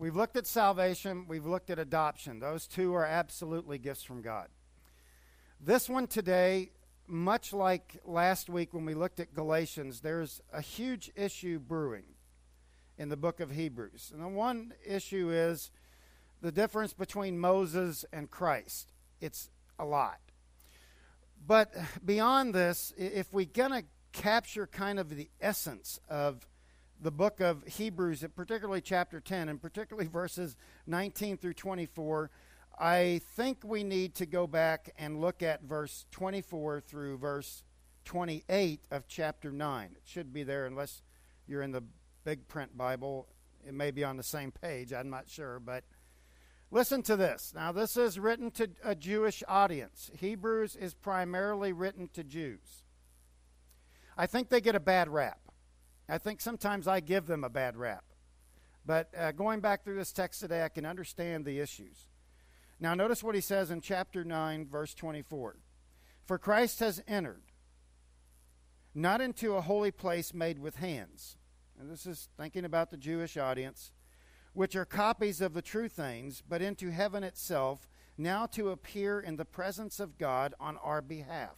We've looked at salvation. We've looked at adoption. Those two are absolutely gifts from God. This one today, much like last week when we looked at Galatians, there's a huge issue brewing in the book of Hebrews. And the one issue is the difference between Moses and Christ. It's a lot. But beyond this, if we're going to capture kind of the essence of the book of Hebrews, particularly chapter 10, and particularly verses 19 through 24, I think we need to go back and look at verse 24 through verse 28 of chapter 9. It should be there unless you're in the big print Bible. It may be on the same page, I'm not sure, but listen to this. Now, this is written to a Jewish audience. Hebrews is primarily written to Jews. I think they get a bad rap. I think sometimes I give them a bad rap. But going back through this text today, I can understand the issues. Now, notice what he says in chapter 9, verse 24. For Christ has entered, not into a holy place made with hands. And this is thinking about the Jewish audience, which are copies of the true things, but into heaven itself, now to appear in the presence of God on our behalf.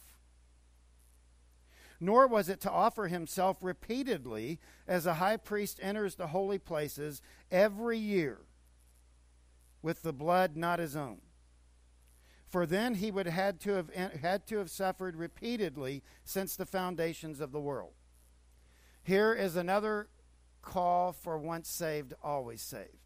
Nor was it to offer himself repeatedly as a high priest enters the holy places every year with the blood not his own. For then he would had to have suffered repeatedly since the foundations of the world. Here is another call for once saved, always saved.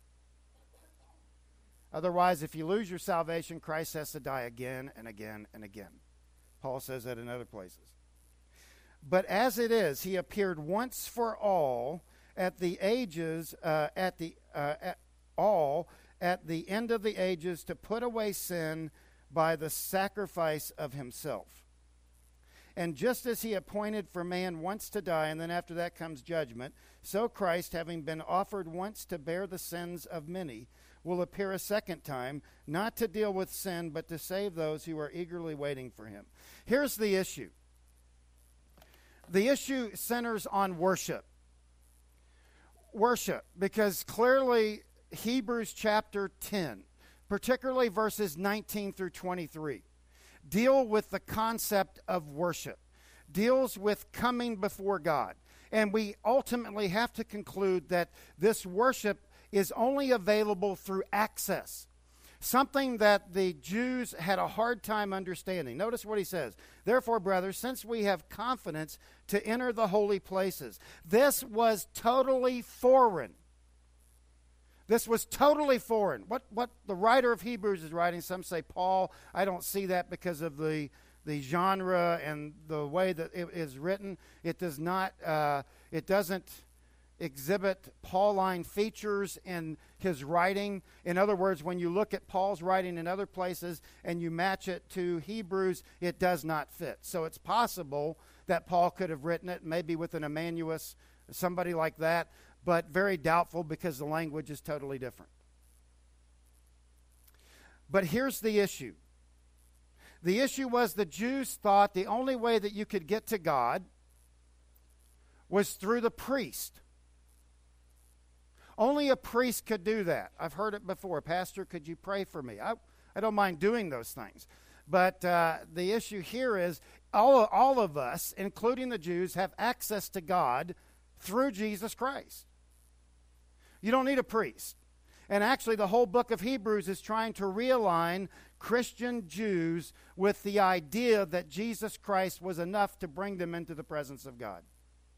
Otherwise, if you lose your salvation, Christ has to die again and again and again. Paul says that in other places. But as it is, he appeared once for all at the ages, at the end of the ages, to put away sin by the sacrifice of himself. And just as he appointed for man once to die, and then after that comes judgment, so Christ, having been offered once to bear the sins of many, will appear a second time, not to deal with sin, but to save those who are eagerly waiting for him. Here's the issue. The issue centers on worship. Worship, because clearly Hebrews chapter 10, particularly verses 19 through 23, deal with the concept of worship, deals with coming before God. And we ultimately have to conclude that this worship is only available through access, something that the Jews had a hard time understanding. Notice what he says. Therefore, brothers, since we have confidence to enter the holy places. This was totally foreign. This was totally foreign. What the writer of Hebrews is writing, some say Paul. I don't see that because of the genre and the way that it is written. It does not. It doesn't exhibit Pauline features in his writing. In other words, when you look at Paul's writing in other places and you match it to Hebrews, it does not fit. So it's possible that Paul could have written it maybe with an Emmanuus, somebody like that, but very doubtful because the language is totally different. But here's the issue. The issue was the Jews thought the only way that you could get to God was through the priest. Only a priest could do that. I've heard it before. Pastor, could you pray for me? I don't mind doing those things. But the issue here is all of us, including the Jews, have access to God through Jesus Christ. You don't need a priest. And actually, the whole book of Hebrews is trying to realign Christian Jews with the idea that Jesus Christ was enough to bring them into the presence of God.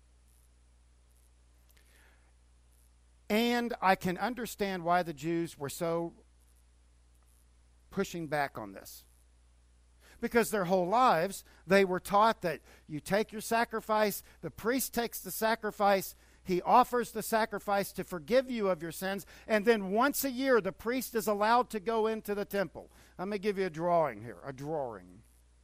And I can understand why the Jews were so pushing back on this. Because their whole lives, they were taught that you take your sacrifice, the priest takes the sacrifice, he offers the sacrifice to forgive you of your sins, and then once a year the priest is allowed to go into the temple. Let me give you a drawing here, a drawing.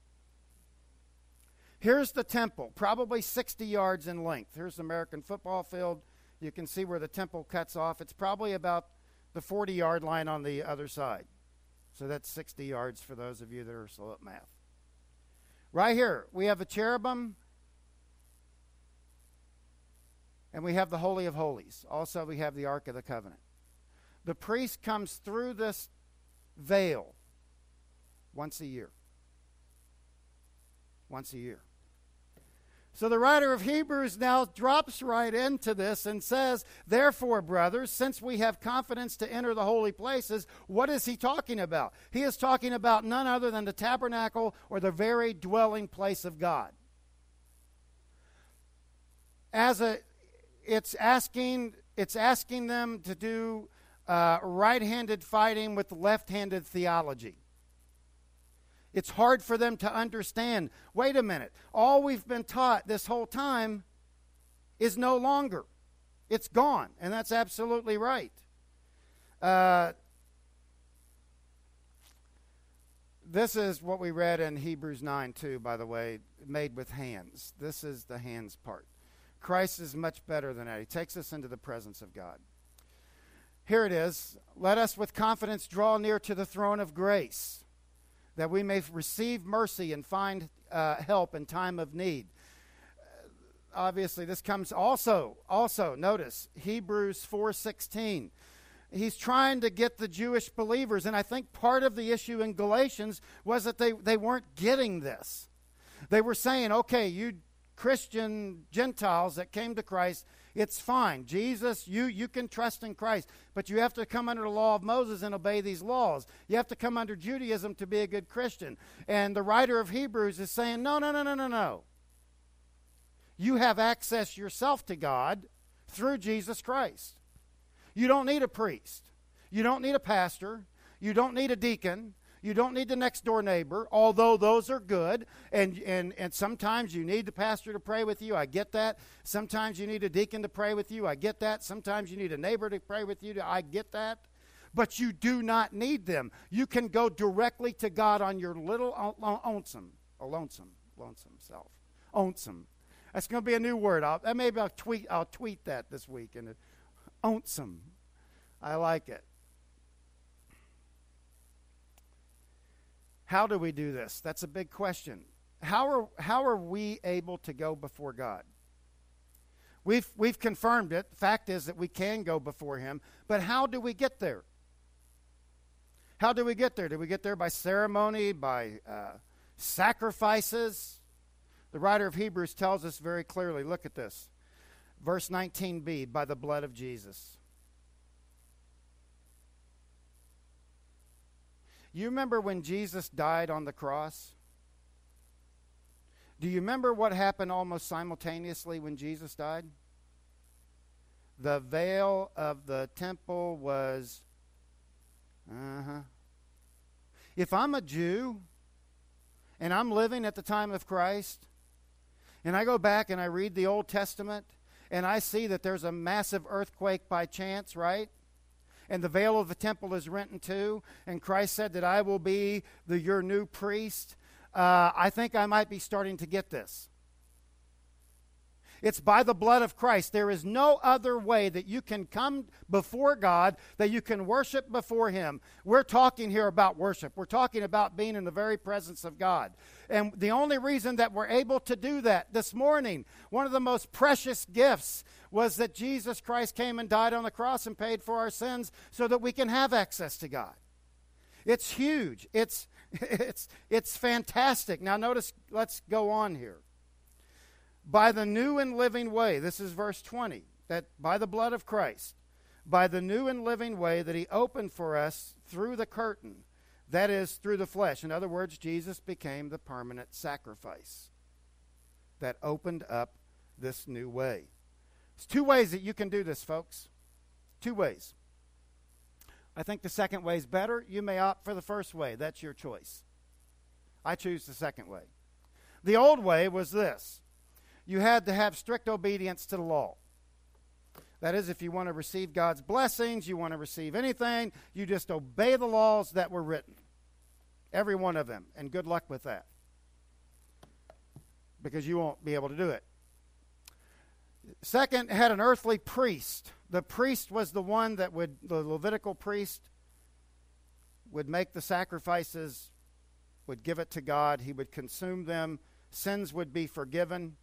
Here's the temple, probably 60 yards in length. Here's the American football field. You can see where the temple cuts off. It's probably about the 40-yard line on the other side. So that's 60 yards for those of you that are slow at math. Right here, we have a cherubim, and we have the Holy of Holies. Also, we have the Ark of the Covenant. The priest comes through this veil once a year. Once a year. So the writer of Hebrews now drops right into this and says, therefore, brothers, since we have confidence to enter the holy places, what is he talking about? He is talking about none other than the tabernacle or the very dwelling place of God. It's asking them to do right-handed fighting with left-handed theology. It's hard for them to understand. Wait a minute. All we've been taught this whole time is no longer. It's gone. And that's absolutely right. This is what we read in Hebrews 9 too, by the way, made with hands. This is the hands part. Christ is much better than that. He takes us into the presence of God. Here it is. Let us with confidence draw near to the throne of grace, that we may receive mercy and find help in time of need. Obviously, this comes also, notice, Hebrews 4:16. He's trying to get the Jewish believers, and I think part of the issue in Galatians was that they weren't getting this. They were saying, okay, you Christian Gentiles that came to Christ, it's fine. Jesus, you can trust in Christ, but you have to come under the law of Moses and obey these laws. You have to come under Judaism to be a good Christian. And the writer of Hebrews is saying, no. You have access yourself to God through Jesus Christ. You don't need a priest. You don't need a pastor. You don't need a deacon. You don't need the next door neighbor, although those are good. And sometimes you need the pastor to pray with you. I get that. Sometimes you need a deacon to pray with you. I get that. Sometimes you need a neighbor to pray with you. I get that. But you do not need them. You can go directly to God on your little lonesome self. Lonesome. That's going to be a new word. Maybe I'll tweet that this week. And lonesome. I like it. How do we do this? That's a big question. How are we able to go before God? We've confirmed it. The fact is that we can go before him. But how do we get there? How do we get there? Do we get there by ceremony, by sacrifices? The writer of Hebrews tells us very clearly. Look at this. Verse 19b, by the blood of Jesus. You remember when Jesus died on the cross? Do you remember what happened almost simultaneously when Jesus died? The veil of the temple was... If I'm a Jew, and I'm living at the time of Christ, and I go back and I read the Old Testament, and I see that there's a massive earthquake by chance, right? And the veil of the temple is rent in two, and Christ said that I will be your new priest. I think I might be starting to get this. It's by the blood of Christ. There is no other way that you can come before God, that you can worship before him. We're talking here about worship. We're talking about being in the very presence of God. And the only reason that we're able to do that this morning, one of the most precious gifts was that Jesus Christ came and died on the cross and paid for our sins so that we can have access to God. It's huge. It's fantastic. Now notice, let's go on here. By the new and living way, this is verse 20, that by the blood of Christ, by the new and living way that he opened for us through the curtain, that is, through the flesh. In other words, Jesus became the permanent sacrifice that opened up this new way. There's two ways that you can do this, folks. Two ways. I think the second way is better. You may opt for the first way. That's your choice. I choose the second way. The old way was this. You had to have strict obedience to the law. That is, if you want to receive God's blessings, you want to receive anything, you just obey the laws that were written. Every one of them. And good luck with that. Because you won't be able to do it. Second, had an earthly priest. The priest was the one that the Levitical priest would make the sacrifices, would give it to God. He would consume them. Sins would be forgiven.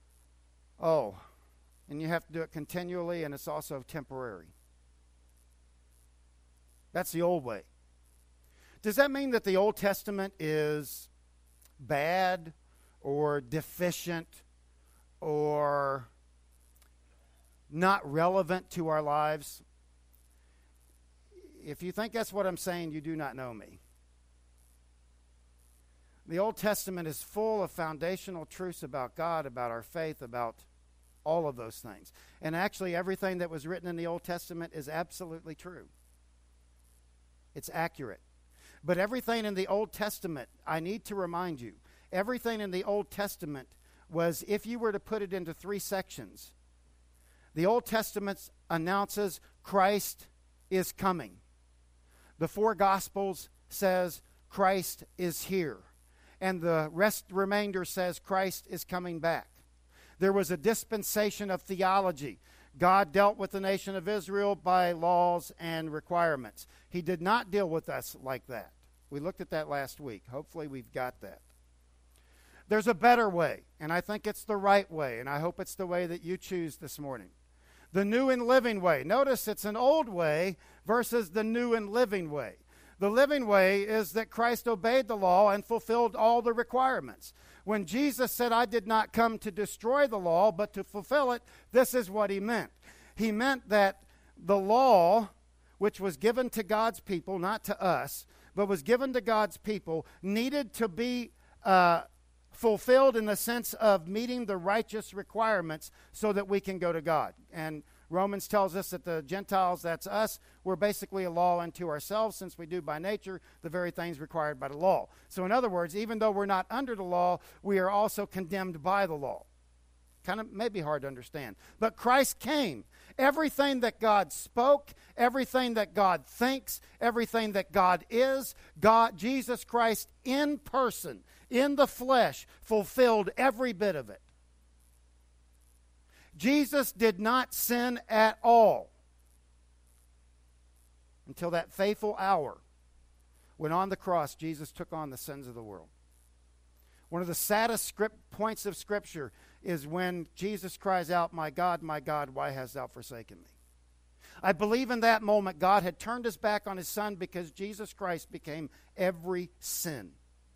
Oh, and you have to do it continually, and it's also temporary. That's the old way. Does that mean that the Old Testament is bad or deficient or not relevant to our lives? If you think that's what I'm saying, you do not know me. The Old Testament is full of foundational truths about God, about our faith, about all of those things. And actually, everything that was written in the Old Testament is absolutely true. It's accurate. But everything in the Old Testament, I need to remind you, everything in the Old Testament was, if you were to put it into 3 sections, the Old Testament announces Christ is coming. The 4 Gospels says Christ is here. And the remainder says Christ is coming back. There was a dispensation of theology. God dealt with the nation of Israel by laws and requirements. He did not deal with us like that. We looked at that last week. Hopefully we've got that. There's a better way, and I think it's the right way, and I hope it's the way that you choose this morning. The new and living way. Notice it's an old way versus the new and living way. The living way is that Christ obeyed the law and fulfilled all the requirements. When Jesus said, I did not come to destroy the law, but to fulfill it, this is what he meant. He meant that the law, which was given to God's people, not to us, but was given to God's people, needed to be fulfilled in the sense of meeting the righteous requirements so that we can go to God. And Romans tells us that the Gentiles, that's us, we're basically a law unto ourselves, since we do by nature the very things required by the law. So in other words, even though we're not under the law, we are also condemned by the law. Kind of maybe hard to understand. But Christ came. Everything that God spoke, everything that God thinks, everything that God is, Jesus Christ in person, in the flesh, fulfilled every bit of it. Jesus did not sin at all until that fateful hour when on the cross Jesus took on the sins of the world. One of the saddest points of Scripture is when Jesus cries out, my God, why hast thou forsaken me? I believe in that moment God had turned his back on his Son because Jesus Christ became every sin.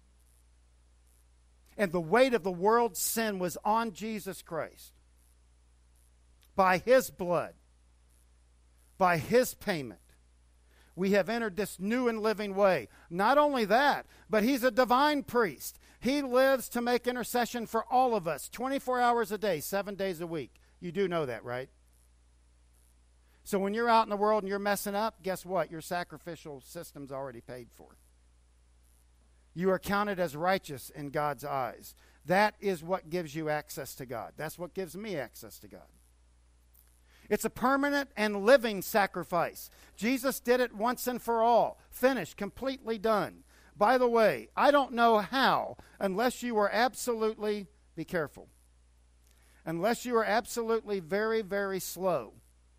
And the weight of the world's sin was on Jesus Christ. By his blood, by his payment, we have entered this new and living way. Not only that, but he's a divine priest. He lives to make intercession for all of us, 24 hours a day, 7 days a week. You do know that, right? So when you're out in the world and you're messing up, guess what? Your sacrificial system's already paid for. You are counted as righteous in God's eyes. That is what gives you access to God. That's what gives me access to God. It's a permanent and living sacrifice. Jesus did it once and for all. Finished, completely done. By the way, I don't know how, unless you are absolutely, be careful, unless you are absolutely very, very slow.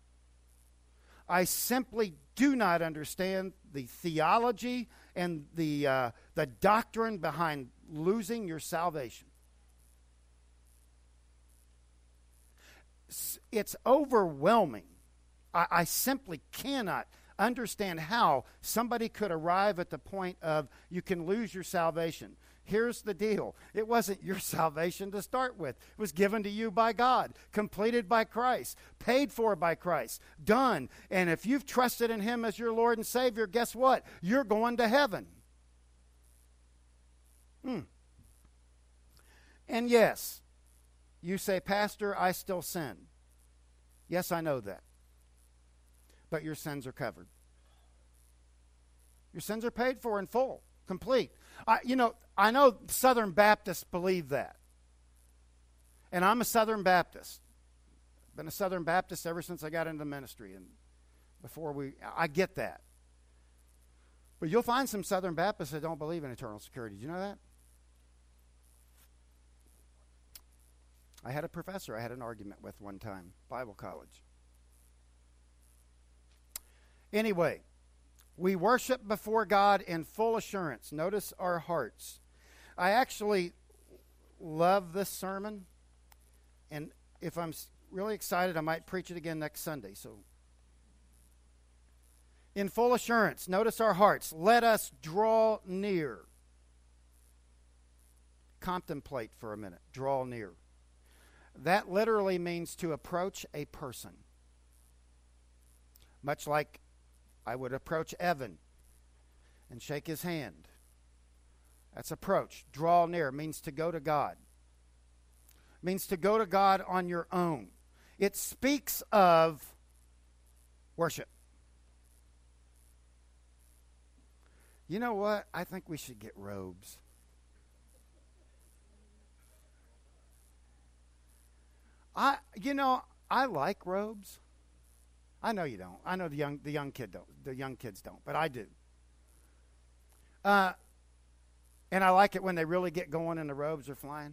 I simply do not understand the theology and the doctrine behind losing your salvation. It's overwhelming. I simply cannot understand how somebody could arrive at the point of you can lose your salvation. Here's the deal. It wasn't your salvation to start with. It was given to you by God, completed by Christ, paid for by Christ, done. And if you've trusted in him as your Lord and Savior, guess what? You're going to heaven. And yes, you say, Pastor, I still sin. Yes, I know that. But your sins are covered. Your sins are paid for in full, complete. I know Southern Baptists believe that. And I'm a Southern Baptist. Been a Southern Baptist ever since I got into the ministry. And I get that. But you'll find some Southern Baptists that don't believe in eternal security. Did you know that? I had a professor I had an argument with one time, Bible college. Anyway, we worship before God in full assurance. Notice our hearts. I actually love this sermon, and if I'm really excited, I might preach it again next Sunday. So, In full assurance, notice our hearts. Let us draw near. Contemplate for a minute. Draw near. That literally means to approach a person. Much like I would approach Evan and shake his hand. That's approach. Draw near means to go to God. Means to go to God on your own. It speaks of worship. You know what? I think we should get robes. I like robes. I know you don't. I know the young kids don't, but I do. And I like it when they really get going and the robes are flying.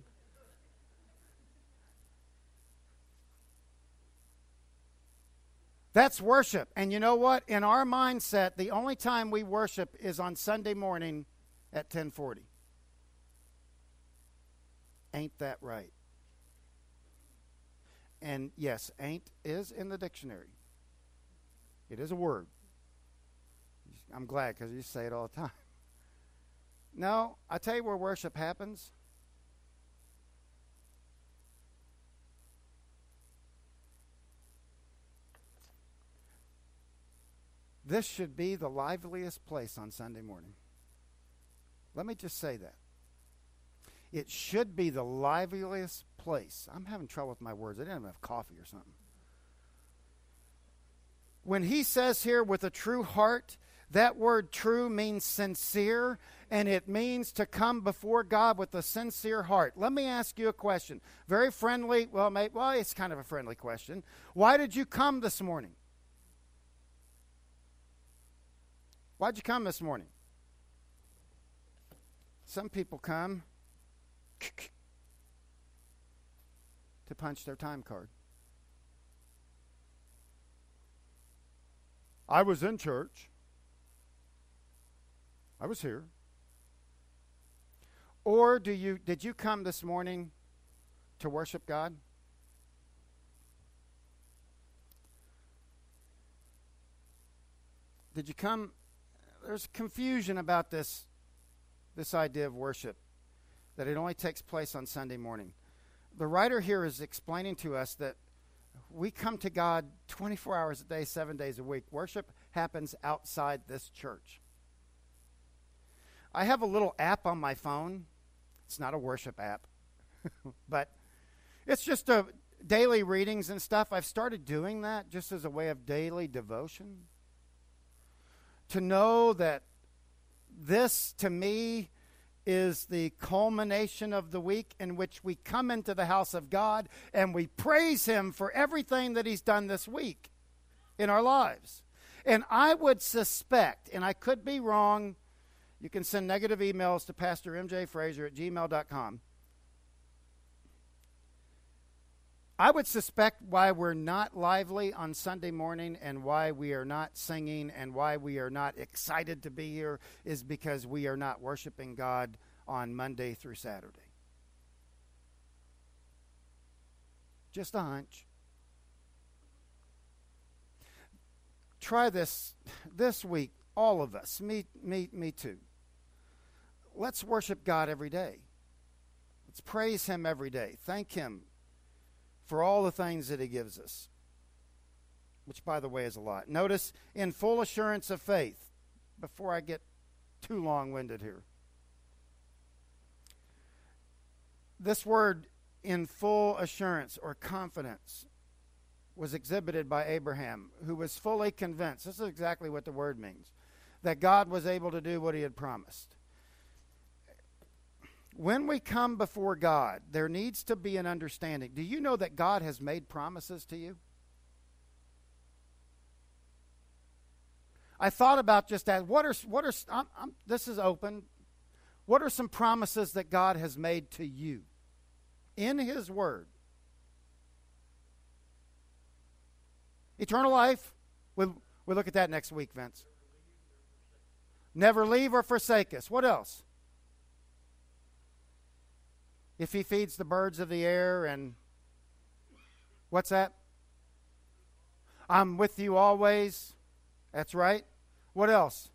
That's worship. And you know what? In our mindset, the only time we worship is on Sunday morning at 10:40. Ain't that right? And yes, ain't is in the dictionary. It is a word. I'm glad because you say it all the time. No, I tell you where worship happens. This should be the liveliest place on Sunday morning. Let me just say that. It should be the liveliest place. I'm having trouble with my words. I didn't have enough coffee or something. When he says here with a true heart, that word true means sincere, and it means to come before God with a sincere heart. Let me ask you a question. Very friendly. Well, it's kind of a friendly question. Why did you come this morning? Why'd you come this morning? Some people come to punch their time card. I was in church. I was here. Or did you come this morning to worship God? Did you come? There's confusion about this idea of worship, that it only takes place on Sunday morning. The writer here is explaining to us that we come to God 24 hours a day, 7 days a week. Worship happens outside this church. I have a little app on my phone. It's not a worship app, but it's just a daily readings and stuff. I've started doing that just as a way of daily devotion. To know that this, to me, is the culmination of the week in which we come into the house of God and we praise Him for everything that He's done this week in our lives. And I would suspect, and I could be wrong, you can send negative emails to pastormjfraser@gmail.com. I would suspect why we're not lively on Sunday morning and why we are not singing and why we are not excited to be here is because we are not worshiping God on Monday through Saturday. Just a hunch. Try this week, all of us, me too. Let's worship God every day. Let's praise Him every day. Thank Him for all the things that He gives us, which, by the way, is a lot. Notice, in full assurance of faith, before I get too long-winded here. This word, in full assurance or confidence, was exhibited by Abraham, who was fully convinced, this is exactly what the word means, that God was able to do what He had promised. When we come before God, there needs to be an understanding. Do you know that God has made promises to you? I thought about just that. This is open. What are some promises that God has made to you in His Word? Eternal life. We'll look at that next week, Vince. Never leave or forsake us. What else? If He feeds the birds of the air and what's that? I'm with you always. That's right. What else?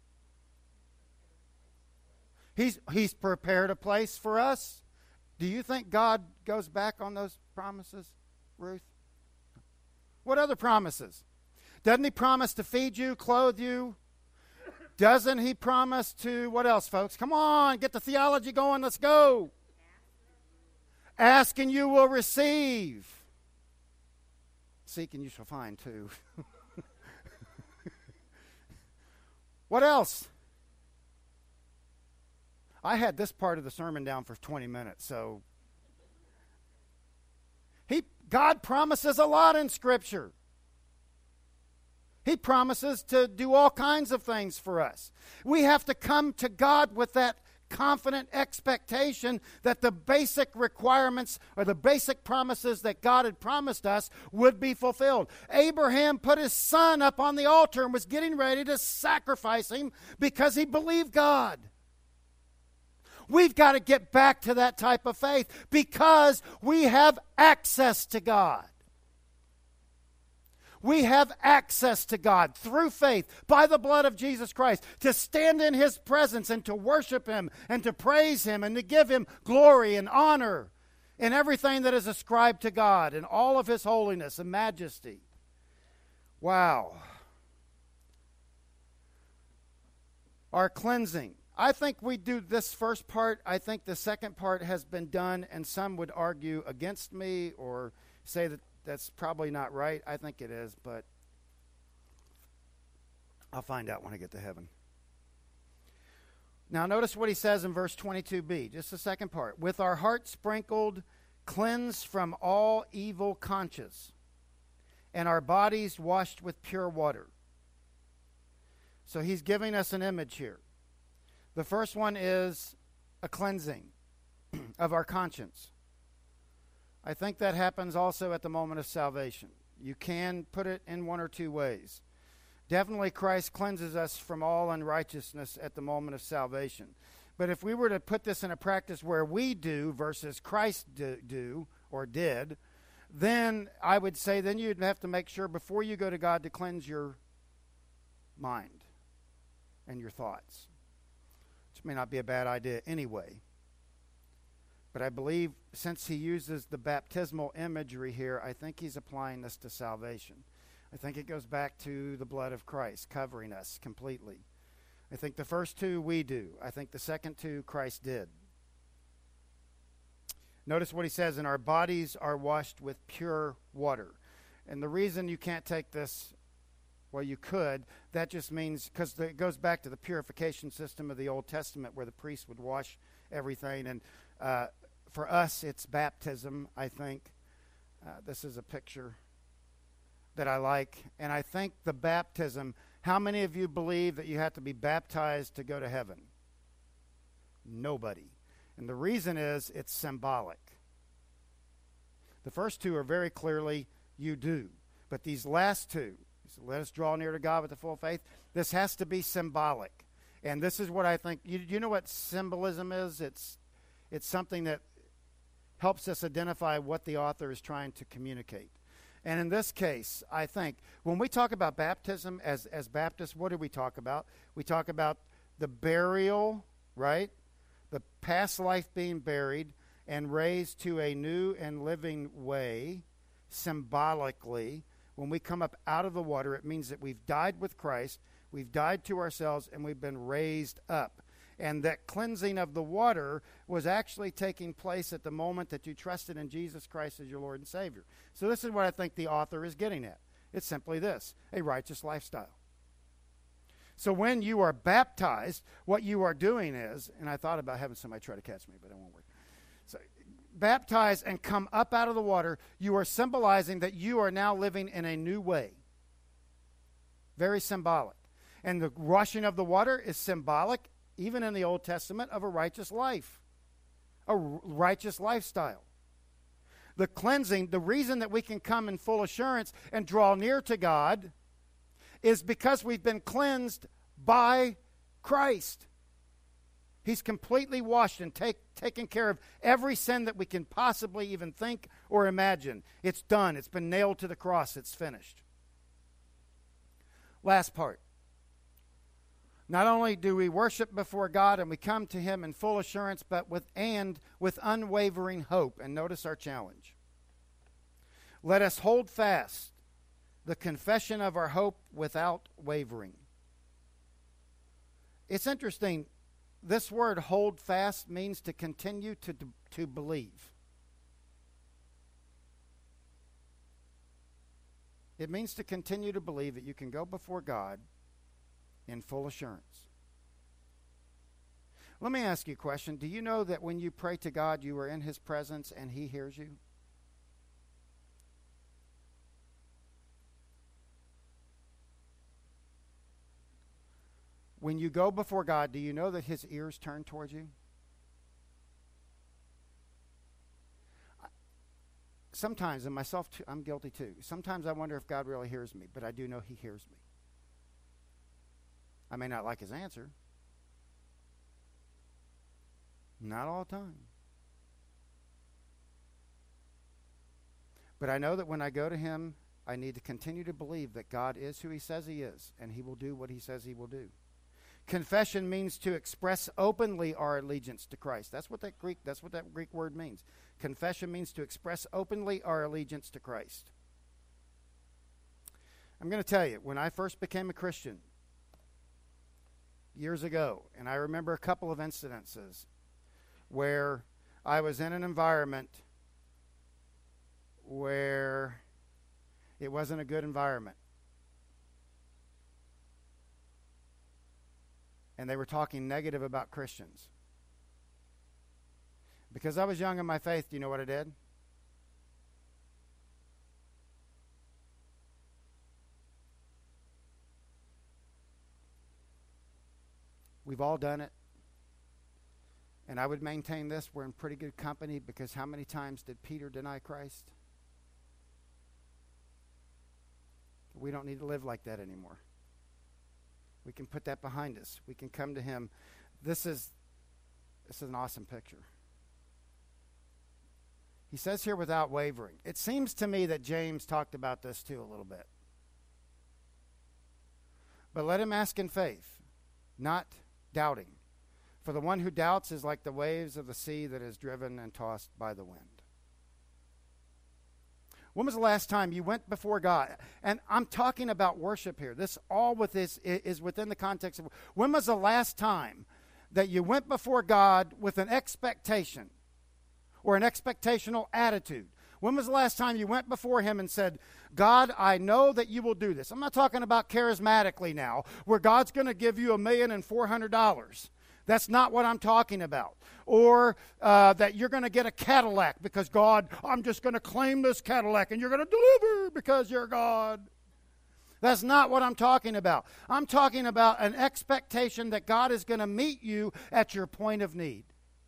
He's prepared a place for us. Do you think God goes back on those promises, Ruth? What other promises? Doesn't he promise to feed you, clothe you? Doesn't he promise to, what else, folks? Come on, get the theology going. Let's go. Ask and you will receive. Seek and you shall find too. What else? I had this part of the sermon down for 20 minutes, so God promises a lot in Scripture. He promises to do all kinds of things for us. We have to come to God with that confident expectation that the basic requirements or the basic promises that God had promised us would be fulfilled. Abraham put his son up on the altar and was getting ready to sacrifice him because he believed God. We've got to get back to that type of faith because we have access to God. We have access to God through faith by the blood of Jesus Christ to stand in His presence and to worship Him and to praise Him and to give Him glory and honor in everything that is ascribed to God and all of His holiness and majesty. Wow. Our cleansing. I think we do this first part. I think the second part has been done, and some would argue against me or say that that's probably not right. I think it is, but I'll find out when I get to heaven. Now notice what he says in verse 22b, just the second part. With our hearts sprinkled, cleansed from all evil conscience, and our bodies washed with pure water. So he's giving us an image here. The first one is a cleansing of our conscience. I think that happens also at the moment of salvation. You can put it in one or two ways. Definitely Christ cleanses us from all unrighteousness at the moment of salvation. But if we were to put this in a practice where we do versus Christ do or did, then I would say then you'd have to make sure before you go to God to cleanse your mind and your thoughts. Which may not be a bad idea anyway. But I believe since he uses the baptismal imagery here, I think he's applying this to salvation. I think it goes back to the blood of Christ covering us completely. I think the first two we do. I think the second two Christ did. Notice what he says, and our bodies are washed with pure water. And the reason you can't take this, well, you could, that just means, because it goes back to the purification system of the Old Testament where the priest would wash everything. And for us, it's baptism, I think. This is a picture that I like. And I think the baptism, how many of you believe that you have to be baptized to go to heaven? Nobody. And the reason is it's symbolic. The first two are very clearly you do. But these last two, let us draw near to God with the full faith, this has to be symbolic. And this is what I think, you know what symbolism is? It's something that helps us identify what the author is trying to communicate. And in this case, I think, when we talk about baptism as Baptists, what do we talk about? We talk about the burial, right? The past life being buried and raised to a new and living way, symbolically. When we come up out of the water, it means that we've died with Christ, we've died to ourselves, and we've been raised up. And that cleansing of the water was actually taking place at the moment that you trusted in Jesus Christ as your Lord and Savior. So this is what I think the author is getting at. It's simply this, a righteous lifestyle. So when you are baptized, what you are doing is, and I thought about having somebody try to catch me, but it won't work. So baptize and come up out of the water, you are symbolizing that you are now living in a new way. Very symbolic. And the washing of the water is symbolic, even in the Old Testament, of a righteous life, a righteous lifestyle. The cleansing, the reason that we can come in full assurance and draw near to God is because we've been cleansed by Christ. He's completely washed and taken care of every sin that we can possibly even think or imagine. It's done. It's been nailed to the cross. It's finished. Last part. Not only do we worship before God and we come to Him in full assurance, but with unwavering hope. And notice our challenge. Let us hold fast the confession of our hope without wavering. It's interesting. This word hold fast means to continue to believe. It means to continue to believe that you can go before God in full assurance. Let me ask you a question. Do you know that when you pray to God, you are in His presence and He hears you? When you go before God, do you know that His ears turn towards you? Sometimes, and myself too, I'm guilty too. Sometimes I wonder if God really hears me, but I do know He hears me. I may not like His answer. Not all the time. But I know that when I go to Him, I need to continue to believe that God is who He says He is, and He will do what He says He will do. Confession means to express openly our allegiance to Christ. That's what that Greek word means. Confession means to express openly our allegiance to Christ. I'm going to tell you, when I first became a Christian years ago, and I remember a couple of incidences where I was in an environment where it wasn't a good environment. And they were talking negative about Christians. Because I was young in my faith, do you know what I did? We've all done it. And I would maintain this, we're in pretty good company, because how many times did Peter deny Christ? We don't need to live like that anymore. We can put that behind us. We can come to Him. This is an awesome picture. He says here, without wavering. It seems to me that James talked about this too a little bit. But let him ask in faith, not doubting. For the one who doubts is like the waves of the sea that is driven and tossed by the wind. When was the last time you went before God? And I'm talking about worship here. This all with this is within the context of, when was the last time that you went before God with an expectation or an expectational attitude? When was the last time you went before Him and said, God, I know that you will do this? I'm not talking about charismatically now, where God's going to give you $1,400,000. That's not what I'm talking about. Or that you're going to get a Cadillac because God, I'm just going to claim this Cadillac and you're going to deliver because you're God. That's not what I'm talking about. I'm talking about an expectation that God is going to meet you at your point of need.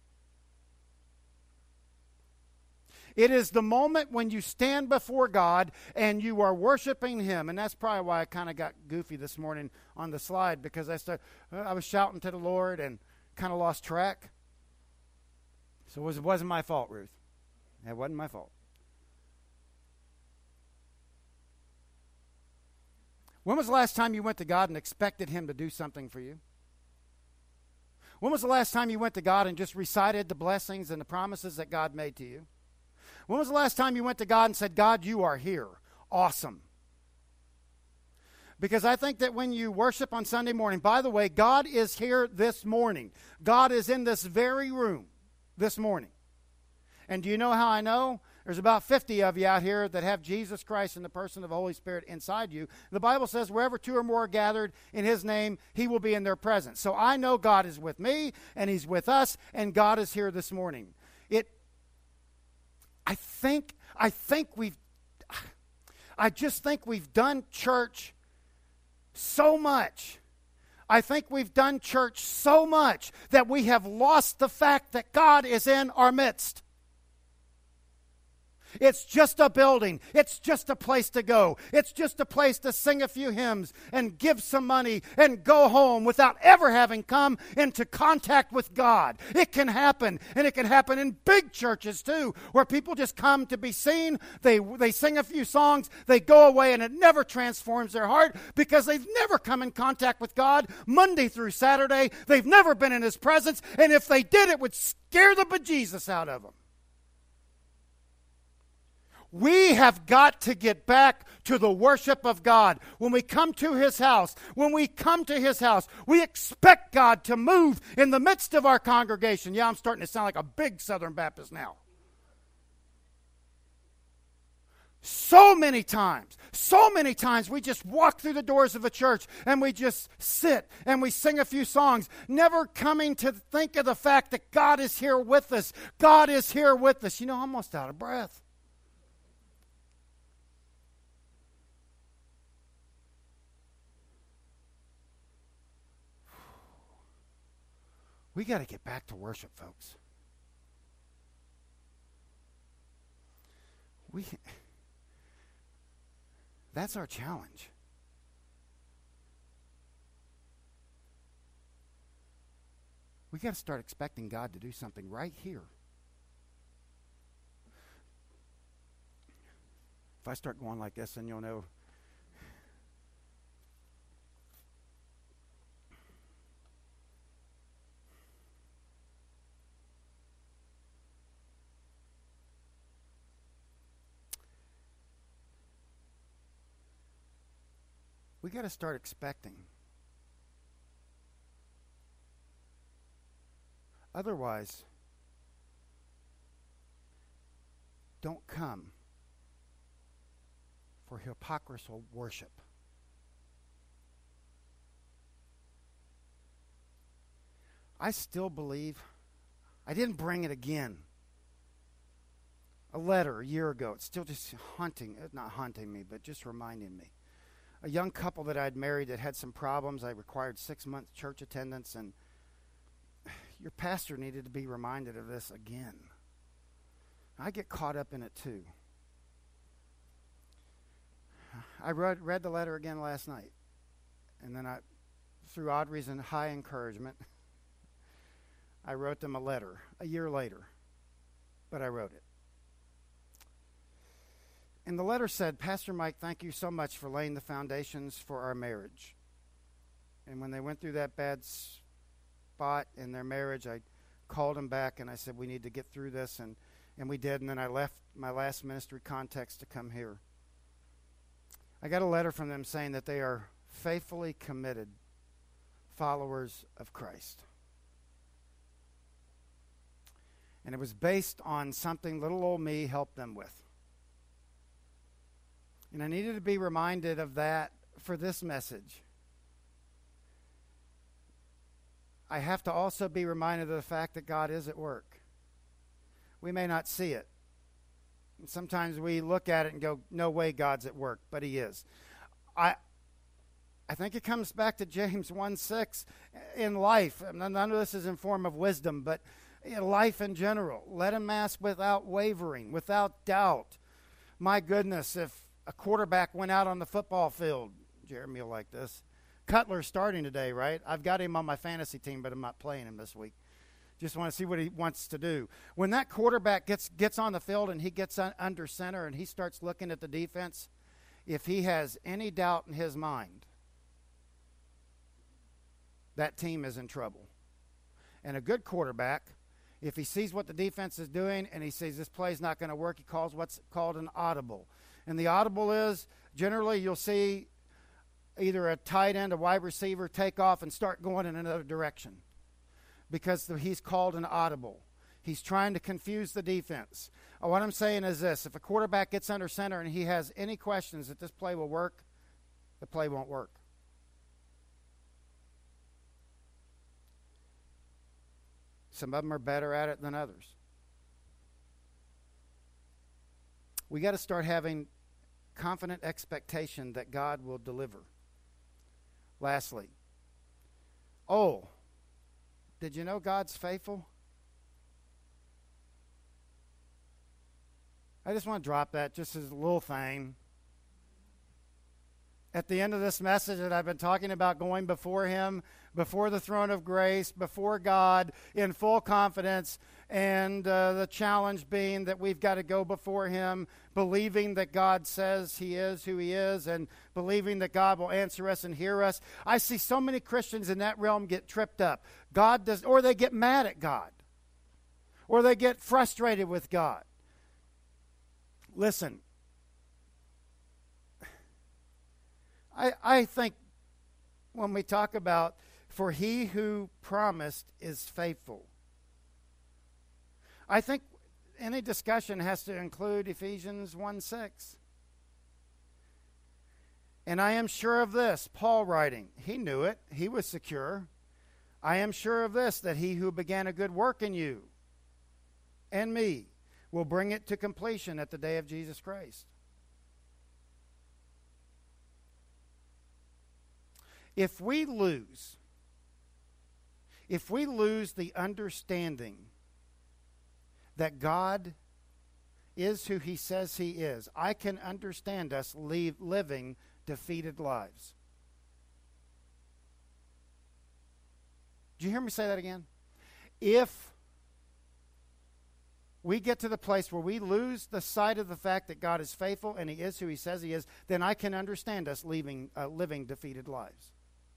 It is the moment when you stand before God and you are worshiping Him. And that's probably why I kind of got goofy this morning on the slide, because I was shouting to the Lord and kind of lost track. So it wasn't my fault, Ruth. It wasn't my fault. When was the last time you went to God and expected Him to do something for you? When was the last time you went to God and just recited the blessings and the promises that God made to you? When was the last time you went to God and said, God, you are here. Awesome. Because I think that when you worship on Sunday morning, by the way, God is here this morning. God is in this very room this morning. And do you know how I know? There's about 50 of you out here that have Jesus Christ in the person of the Holy Spirit inside you. The Bible says wherever two or more are gathered in His name, He will be in their presence. So I know God is with me, and He's with us, and God is here this morning. I just think we've done church so much. I think we've done church so much that we have lost the fact that God is in our midst. It's just a building. It's just a place to go. It's just a place to sing a few hymns and give some money and go home without ever having come into contact with God. It can happen, and it can happen in big churches too, where people just come to be seen. They sing a few songs, they go away, and it never transforms their heart because they've never come in contact with God Monday through Saturday. They've never been in His presence, and if they did, it would scare the bejesus out of them. We have got to get back to the worship of God. When we come to His house, we expect God to move in the midst of our congregation. Yeah, I'm starting to sound like a big Southern Baptist now. So many times we just walk through the doors of a church and we just sit and we sing a few songs, never coming to think of the fact that God is here with us. God is here with us. You know, I'm almost out of breath. We got to get back to worship, folks. That's our challenge. We got to start expecting God to do something right here. If I start going like this, then you'll know. We got to start expecting. Otherwise, don't come for hypocritical worship. I still believe, I didn't bring it again. A letter a year ago, it's still just not haunting me, but just reminding me. A young couple that I'd married that had some problems. I required 6 months church attendance, and your pastor needed to be reminded of this again. I get caught up in it too. I read the letter again last night, and then through odd reason, high encouragement, I wrote them a letter a year later, but I wrote it. And the letter said, Pastor Mike, thank you so much for laying the foundations for our marriage. And when they went through that bad spot in their marriage, I called them back and I said, we need to get through this. And we did. And then I left my last ministry context to come here. I got a letter from them saying that they are faithfully committed followers of Christ. And it was based on something little old me helped them with. And I needed to be reminded of that for this message. I have to also be reminded of the fact that God is at work. We may not see it. And sometimes we look at it and go, no way God's at work, but He is. I think it comes back to James 1:6 in life. None of this is in form of wisdom, but in life in general. Let Him ask without wavering, without doubt. My goodness, if a quarterback went out on the football field, Jeremy will like this. Cutler's starting today, right? I've got him on my fantasy team, but I'm not playing him this week. Just want to see what he wants to do. When that quarterback gets on the field and he gets under center and he starts looking at the defense, if he has any doubt in his mind, that team is in trouble. And a good quarterback, if he sees what the defense is doing and he sees this play is not going to work, he calls what's called an audible. And the audible is, generally you'll see either a tight end, a wide receiver take off and start going in another direction because he's called an audible. He's trying to confuse the defense. What I'm saying is this: if a quarterback gets under center and he has any questions that this play will work, the play won't work. Some of them are better at it than others. We got to start having confident expectation that God will deliver. Lastly, did you know God's faithful? I just want to drop that just as a little thing. At the end of this message that I've been talking about, going before Him, before the throne of grace, before God, in full confidence, and the challenge being that we've got to go before Him, believing that God says He is who He is, and believing that God will answer us and hear us. I see so many Christians in that realm get tripped up. God does, or they get mad at God, or they get frustrated with God. Listen, I think when we talk about, for He who promised is faithful, I think any discussion has to include Ephesians 1:6. And I am sure of this, Paul writing, he knew it, he was secure. I am sure of this, that He who began a good work in you and me will bring it to completion at the day of Jesus Christ. If we lose the understanding that God is who He says He is, I can understand us living defeated lives. Did you hear me say that again? If we get to the place where we lose the sight of the fact that God is faithful and He is who He says He is, then I can understand us living defeated lives.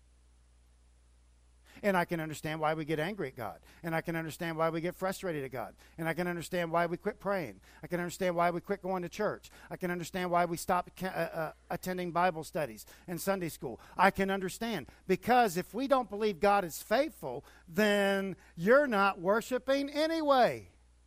And I can understand why we get angry at God. And I can understand why we get frustrated at God. And I can understand why we quit praying. I can understand why we quit going to church. I can understand why we stop attending Bible studies and Sunday school. I can understand. Because if we don't believe God is faithful, then you're not worshiping anyway.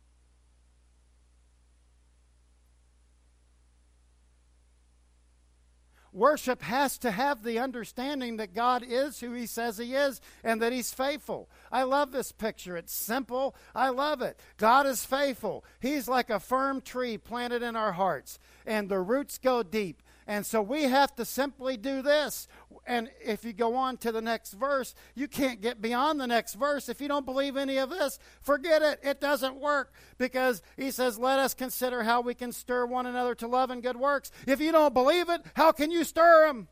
Worship has to have the understanding that God is who He says He is and that He's faithful. I love this picture. It's simple. I love it. God is faithful. He's like a firm tree planted in our hearts, and the roots go deep. And so we have to simply do this. And if you go on to the next verse, you can't get beyond the next verse. If you don't believe any of this, forget it. It doesn't work, because He says, let us consider how we can stir one another to love and good works. If you don't believe it, how can you stir them?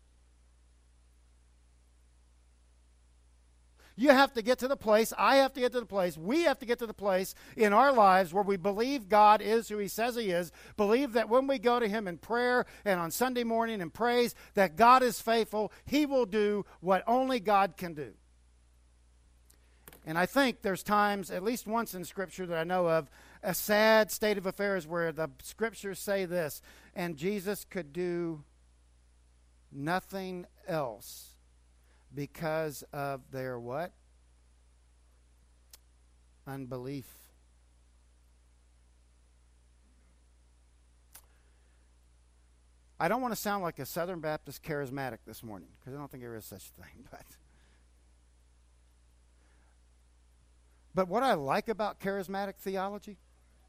You have to get to the place, I have to get to the place, we have to get to the place in our lives where we believe God is who He says He is, believe that when we go to Him in prayer and on Sunday morning and praise, that God is faithful. He will do what only God can do. And I think there's times, at least once in Scripture that I know of, a sad state of affairs where the Scriptures say this, and Jesus could do nothing else because of their what? Unbelief. I don't want to sound like a Southern Baptist charismatic this morning, because I don't think there is such a thing. But what I like about charismatic theology,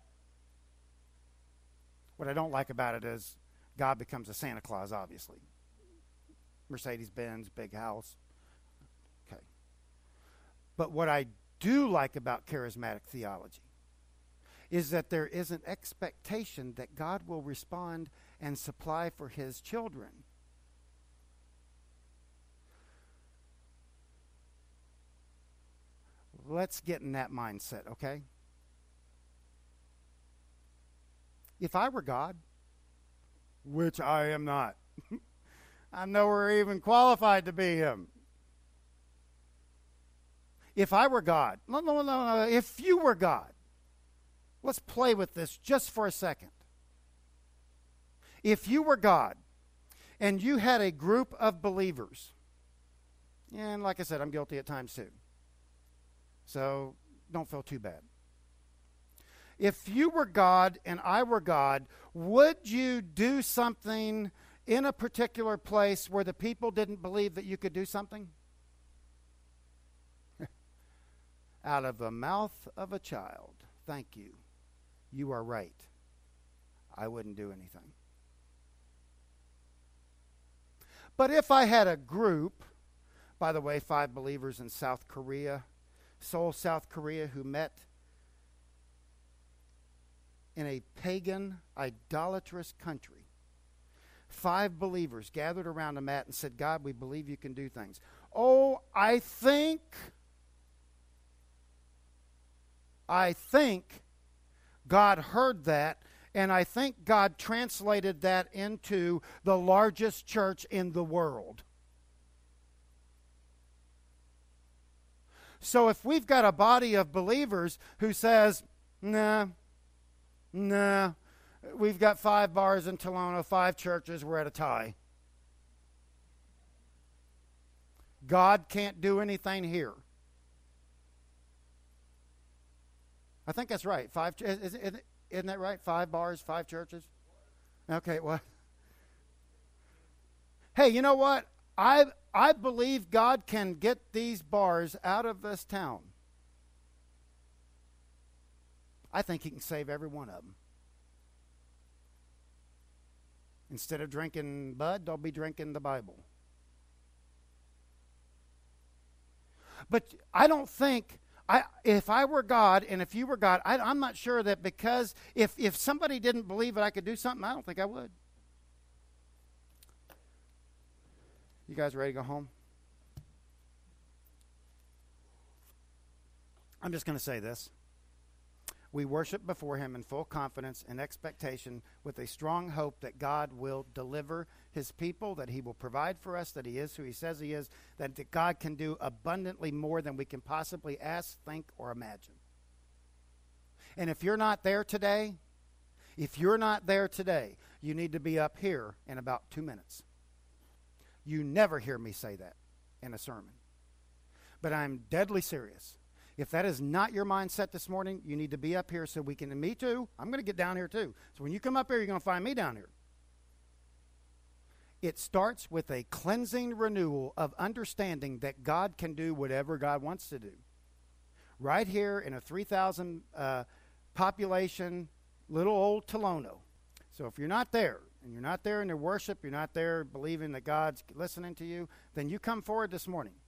what I don't like about it is God becomes a Santa Claus, obviously. Mercedes-Benz, big house. Okay. But what I do like about charismatic theology is that there is an expectation that God will respond and supply for His children. Let's get in that mindset, okay? If I were God, which I am not, I'm nowhere even qualified to be Him. If I were God, no, if you were God, let's play with this just for a second. If you were God and you had a group of believers, and like I said, I'm guilty at times too, so don't feel too bad. If you were God and I were God, would you do something in a particular place where the people didn't believe that you could do something? Out of the mouth of a child, thank you. You are right. I wouldn't do anything. But if I had a group, by the way, 5 believers in South Korea, Seoul, South Korea, who met in a pagan, idolatrous country. 5 believers gathered around a mat and said, God, we believe you can do things. Oh, I think God heard that, and I think God translated that into the largest church in the world. So if we've got a body of believers who says, nah, we've got 5 bars in Tolono, 5 churches, we're at a tie. God can't do anything here. I think that's right. 5, isn't that right? 5 bars, 5 churches? Okay, well. Hey, you know what? I believe God can get these bars out of this town. I think he can save every one of them. Instead of drinking Bud, they'll be drinking the Bible. But I don't think, if I were God and if you were God, I'm not sure that because if somebody didn't believe that I could do something, I don't think I would. You guys ready to go home? I'm just going to say this. We worship before him in full confidence and expectation with a strong hope that God will deliver his people, that he will provide for us, that he is who he says he is, that God can do abundantly more than we can possibly ask, think, or imagine. And if you're not there today, you need to be up here in about 2 minutes. You never hear me say that in a sermon. But I'm deadly serious. If that is not your mindset this morning, you need to be up here so we can, and me too, I'm going to get down here too. So when you come up here, you're going to find me down here. It starts with a cleansing renewal of understanding that God can do whatever God wants to do. Right here in a 3,000 population, little old Tolono. So if you're not there, and you're not there in your worship, you're not there believing that God's listening to you, then you come forward this morning.